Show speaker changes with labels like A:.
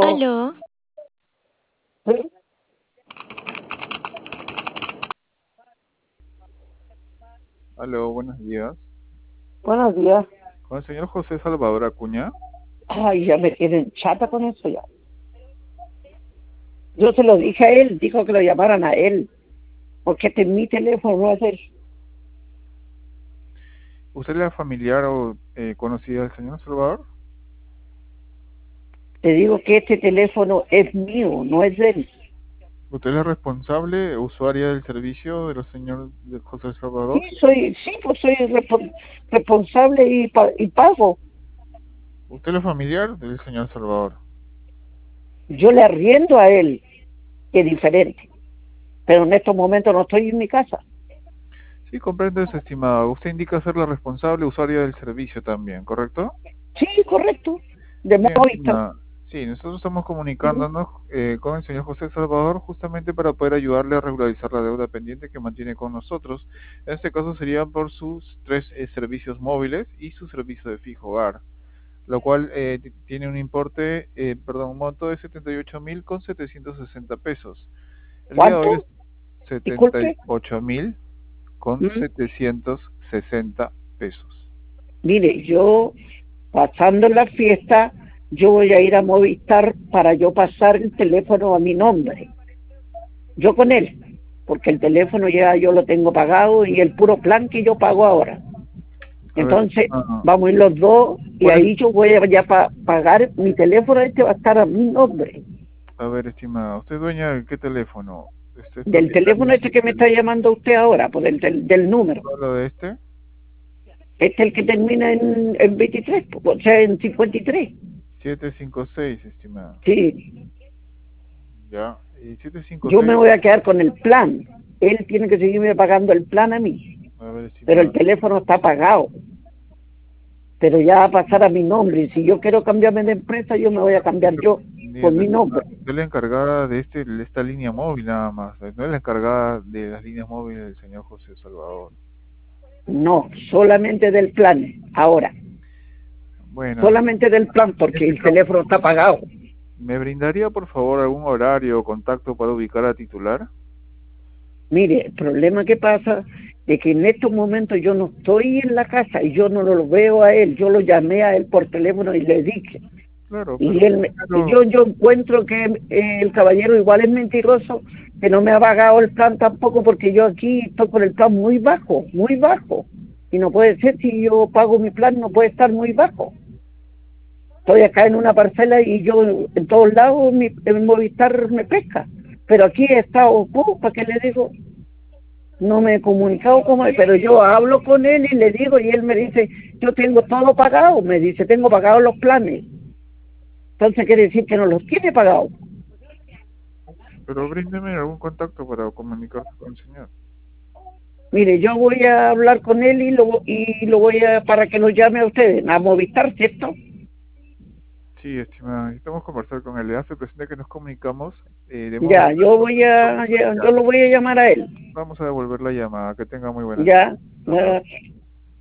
A: Aló.
B: Aló,
A: Sí,
C: Aló, buenos días.
A: buenos días.
C: Con el señor José Salvador Acuña.
A: Ay, ya me tienen chata con eso ya. Yo se lo dije a él, dijo que lo llamaran a él, porque este es mi teléfono, no es él.
C: ¿Usted es la familiar o conocida del señor Salvador?
A: Te digo que este teléfono es mío, no es de él.
C: ¿Usted es la responsable usuaria del servicio del señor de José
A: Sí,
C: Salvador?
A: pues soy responsable y pago.
C: ¿Usted es la familiar del señor Salvador?
A: Yo le arriendo a él, que es diferente, pero en estos momentos no estoy en mi casa.
C: Sí, comprendo eso, estimado. Usted indica ser la responsable usuaria del servicio también, ¿correcto?
A: Sí, correcto, de
C: Bien,
A: Movistar.
C: estimada. Sí, nosotros estamos
A: Ujú.
C: comunicándonos con el señor José Salvador justamente para poder ayudarle a regularizar la deuda pendiente que mantiene con nosotros. En este caso sería por sus tres servicios móviles y su servicio de fijo hogar, lo cual tiene un importe, perdón, un monto de 78.000 con 760 pesos. El día de hoy
A: ¿Cuánto?
C: es setenta y
A: Disculpe.
C: ocho mil con
A: Mm.
C: 760 pesos.
A: Mire, yo pasando la fiesta, yo voy a ir a Movistar para yo pasar el teléfono a mi nombre, yo con él, porque el teléfono ya yo lo tengo pagado y el puro plan que yo pago ahora.
C: A ver,
A: Entonces,
C: estimado,
A: vamos a ir los dos y
C: ¿cuál es?
A: ahí yo voy a ya pagar mi teléfono, este va a estar a mi nombre,
C: A ver, estimada, ¿usted es dueña de qué teléfono? ¿Usted es
A: del teléfono
C: propietaria
A: este que me está
C: del
A: llamando usted ahora, por del número.
C: solo de este?
A: Este es el que termina en 23, o sea, en 53.
C: 756, estimada.
A: Sí,
C: Ya, y
A: yo me
C: 756,
A: voy a quedar con el plan. Él tiene que seguirme pagando el plan a mí,
C: a ver,
A: pero el
C: estimada.
A: teléfono está pagado, pero ya va a pasar a mi nombre. Y si yo quiero cambiarme de empresa, yo me voy a cambiar yo con
C: Entiendo,
A: mi
C: estimada.
A: nombre.
C: Usted es la encargada de esta línea móvil nada más. No es la encargada de las líneas móviles del señor José Salvador.
A: No, solamente del plan. Ahora,
C: Bueno,
A: solamente del plan
C: en
A: porque
C: este
A: el
C: caso,
A: teléfono está pagado.
C: ¿me brindaría por favor algún horario o contacto para ubicar a titular?
A: Mire, el problema que pasa es que en estos momentos yo no estoy en la casa y yo no lo veo a él. Yo lo llamé a él por teléfono y le dije.
C: Claro,
A: Y
C: pero
A: él y
C: primero,
A: yo encuentro que el caballero igual es mentiroso, que no me ha pagado el plan tampoco, porque yo aquí estoy con el plan muy bajo, y no puede ser, si yo pago mi plan no puede estar muy bajo. Estoy acá en una parcela y yo en todos lados el Movistar me pesca, pero aquí he estado, ¿para qué le digo? No me he comunicado con él, pero yo hablo con él y le digo, y él me dice, yo tengo todo pagado, me dice, tengo pagados los planes. Entonces quiere decir que no los tiene pagados.
C: pero bríndeme algún contacto para comunicarse con el señor.
A: Mire, yo voy a hablar con él y lo voy a, para que nos llame a ustedes, a Movistar, ¿cierto?
C: Sí, estimada, necesitamos conversar con él. Le hace presente que nos comunicamos de
A: Ya,
C: Movistar.
A: yo lo voy a llamar a él.
C: Vamos a devolver la llamada. Que tenga muy buenas tardes.
A: Ya,
C: Hasta luego.